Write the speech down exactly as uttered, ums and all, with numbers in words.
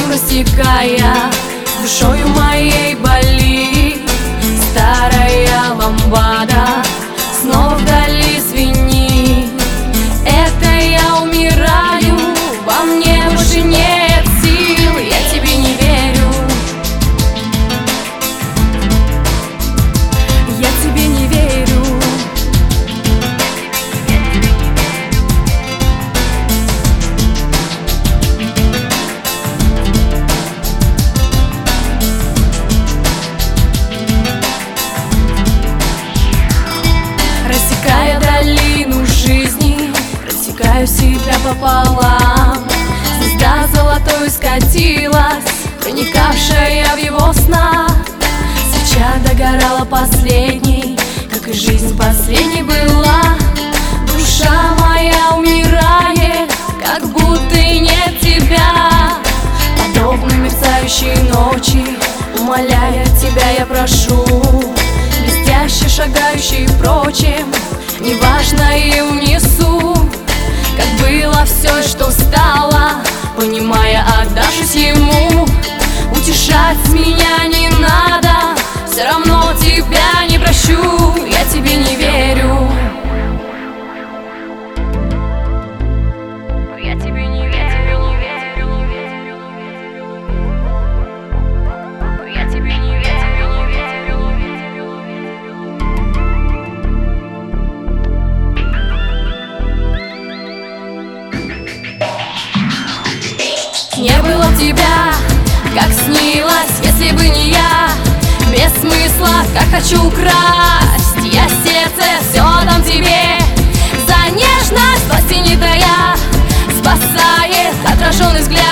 ветром растекая, с душою моей болит. Старая ламбада снова вдали звенит. Это я умираю, во мне больше нет сил, я тебе не верю. Я тебе не верю. Рассекая долину жизни, рассекаю себя пополам. Звезда золотой скатилась, проникавшая в его снах. Свеча догорала последней, как и жизнь последней была. Душа моя умирает, как будто и нет тебя. Подобно мерцающей ночи, умоляя тебя я прошу, блестяще шагающий прочим, неважно и унесу. Как было все, что стало, понимая, отдавшись ему. Утешать меня не надо, все равно тебя не прощу, я тебе не верю. Я тебе не верю. Я тебе не верю. Не было тебя, как снилось, если бы не я. Без смысла, как хочу украсть я сердце, все дам тебе. За нежность, власти не тая, спасает отраженный взгляд.